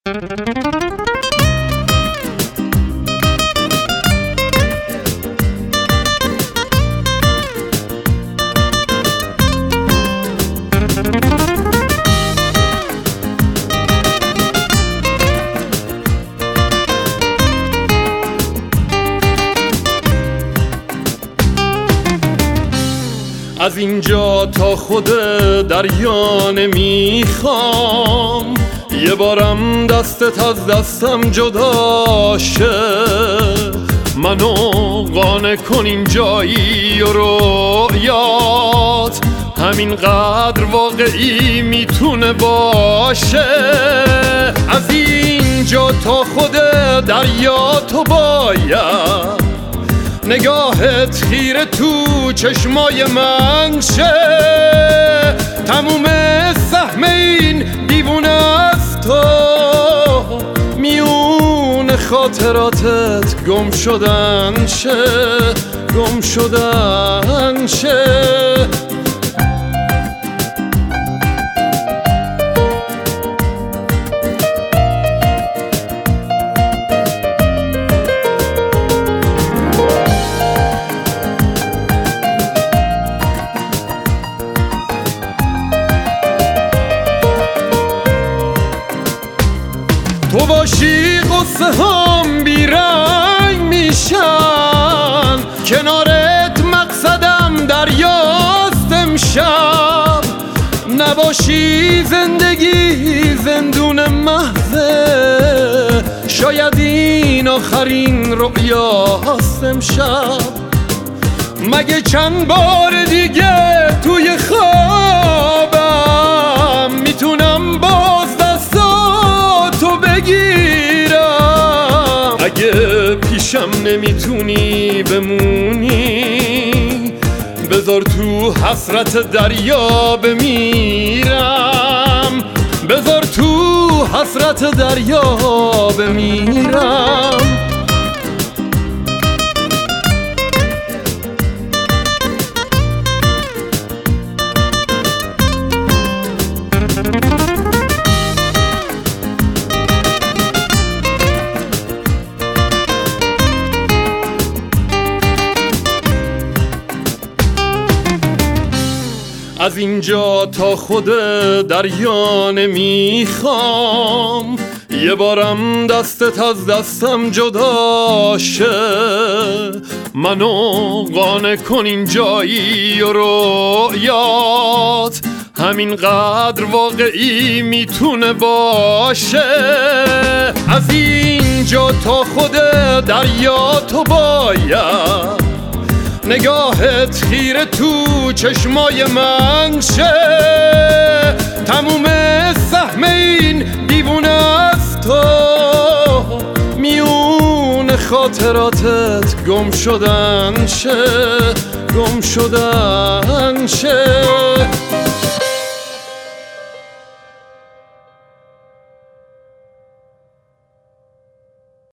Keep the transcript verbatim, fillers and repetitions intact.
از اینجا تا خود دریا نمیخوام، یه بارم دستت از دستم جدا شه. منو قانع کن اینجایی و رویات همینقدر واقعی میتونه باشه. از اینجا تا خود دریا تو باید نگاهت خیره تو چشمای من شه. تموم سهم این دیوونه از تو میون خاطراتت گم شدن شه، گم شدن شه. تو باشی قصه هم بیرنگ میشن، کنارت مقصدم دریاست امشب. نباشی زندگی زندون محضه، شاید این آخرین رؤیاست امشب. مگه چند بار دیگه توی خوابم میتونم باز دستاتو بگیرم؟ اگه پیشم نمیتونی بمونی، بذار تو حسرت دریا بمیرم، بذار تو حسرت دریا بمیرم. از اینجا تا خود دریا نمیخوام، یه بارم دستت از دستم جدا شه. منو قانع کن اینجایی و رویات همینقدر واقعی میتونه باشه. از اینجا تا خود دریا تو باید نگاهت خیره تو چشمای من شه. تموم سهم این دیوونه از تو میون خاطراتت گم شدن شه، گم شدن